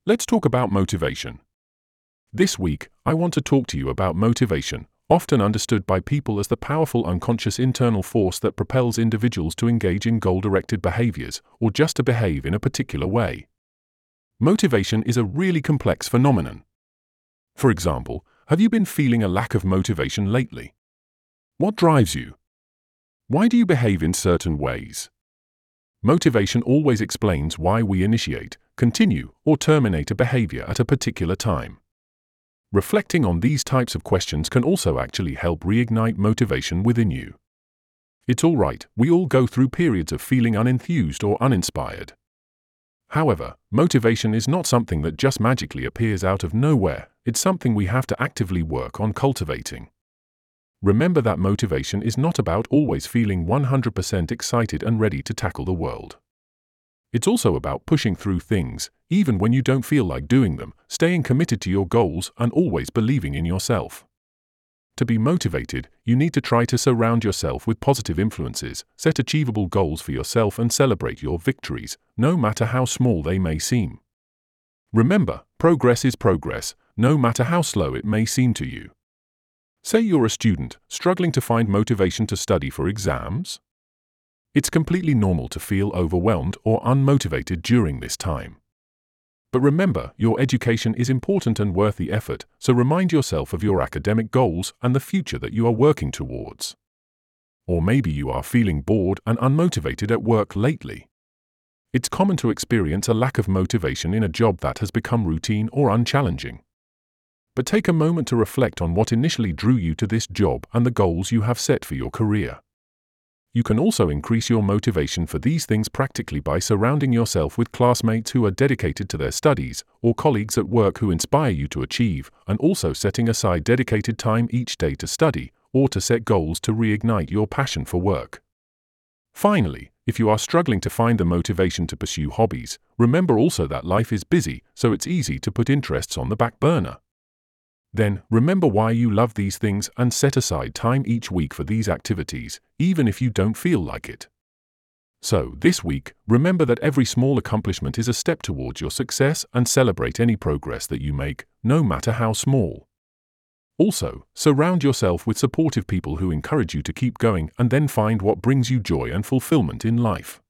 Let's talk about motivation. This week, I want to talk to you about motivation, often understood by people as the powerful unconscious internal force that propels individuals to engage in goal-directed behaviors or just to behave in a particular way. Motivation is a really complex phenomenon. For example, have you been feeling a lack of motivation lately? What drives you? Why do you behave in certain ways? Motivation always explains why we initiate, continue, or terminate a behavior at a particular time. Reflecting on these types of questions can also actually help reignite motivation within you. It's all right, we all go through periods of feeling unenthused or uninspired. However, motivation is not something that just magically appears out of nowhere, it's something we have to actively work on cultivating. Remember that motivation is not about always feeling 100% excited and ready to tackle the world. It's also about pushing through things, even when you don't feel like doing them, staying committed to your goals and always believing in yourself. To be motivated, you need to try to surround yourself with positive influences, set achievable goals for yourself and celebrate your victories, no matter how small they may seem. Remember, progress is progress, no matter how slow it may seem to you. Say you're a student, struggling to find motivation to study for exams. It's completely normal to feel overwhelmed or unmotivated during this time. But remember, your education is important and worth the effort, so remind yourself of your academic goals and the future that you are working towards. Or maybe you are feeling bored and unmotivated at work lately. It's common to experience a lack of motivation in a job that has become routine or unchallenging. But take a moment to reflect on what initially drew you to this job and the goals you have set for your career. You can also increase your motivation for these things practically by surrounding yourself with classmates who are dedicated to their studies, or colleagues at work who inspire you to achieve, and also setting aside dedicated time each day to study, or to set goals to reignite your passion for work. Finally, if you are struggling to find the motivation to pursue hobbies, remember also that life is busy, so it's easy to put interests on the back burner. Then, remember why you love these things and set aside time each week for these activities, even if you don't feel like it. So, this week, remember that every small accomplishment is a step towards your success and celebrate any progress that you make, no matter how small. Also, surround yourself with supportive people who encourage you to keep going and then find what brings you joy and fulfillment in life.